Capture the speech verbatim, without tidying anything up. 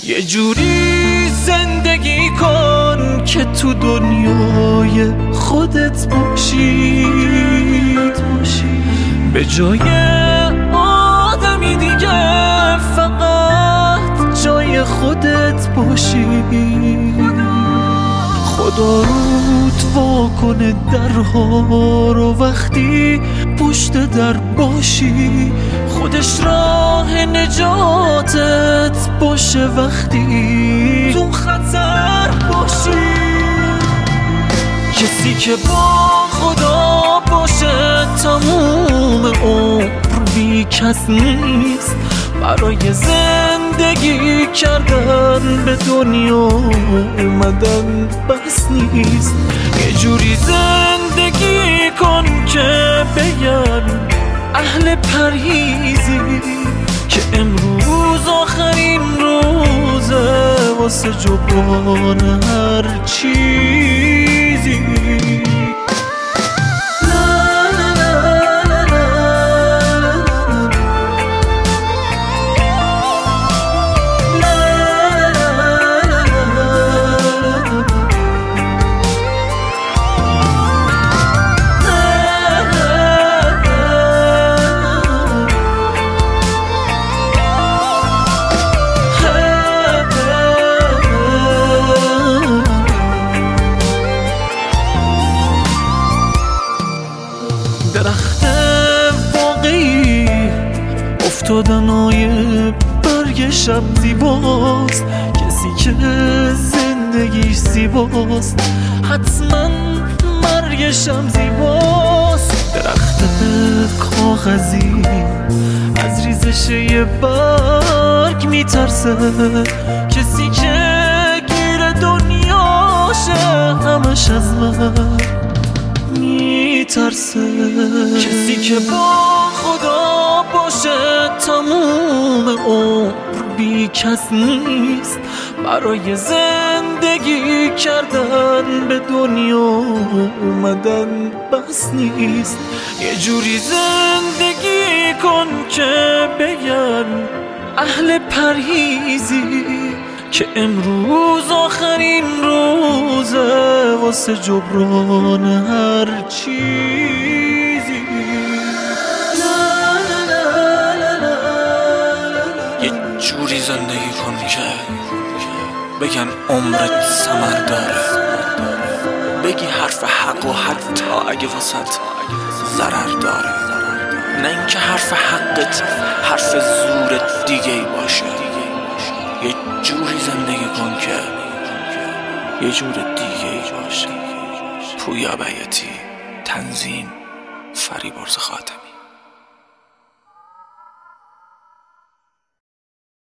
یه جوری زندگی کن که تو دنیای خودت باشی، به جای آدمی دیگه فقط جای خودت باشی. خدا رود وا کنه درها رو وقتی پشت در باشی، خودش راه نجاتت باشه وقتی تو خطر باشی. کسی که با خدا باشه تموم عمر بی کس نیست، برای زندگی کردن به دنیا اومدن بس نیست. یه جوری زندگی کن که بگن اهل پرهیزی، که امروز آخرین روزه واسه جبران هر چیزی. درخت واقعی افتادنای برگ شب زیباست، کسی که زندگیش زیباست حتما مرگش هم زیباست. درخت کاغذی از ریزش یه برگ میترسه، کسی که گیر دنیاشه همش از من میترسه. کسی که با خدا باشه تموم عمر بی کس نیست، برای زندگی کردن به دنیا اومدن بس نیست. یه جوری زندگی کن که بگن اهل پرهیزی، که امروز آخرین روزه واسه جبران هر چیزی. یه جوری زندگی کن که بگن عمرت ثمر داره، بگی حرف حق و حتی اگه واسط ضرر داره، نه اینکه حرف حقت حرف زورت دیگه ای باشه. یه جوری زندگی کن که یه جور دیگه ای باشه. پویا بیاتی، تنظیم فریبرز خاتمی.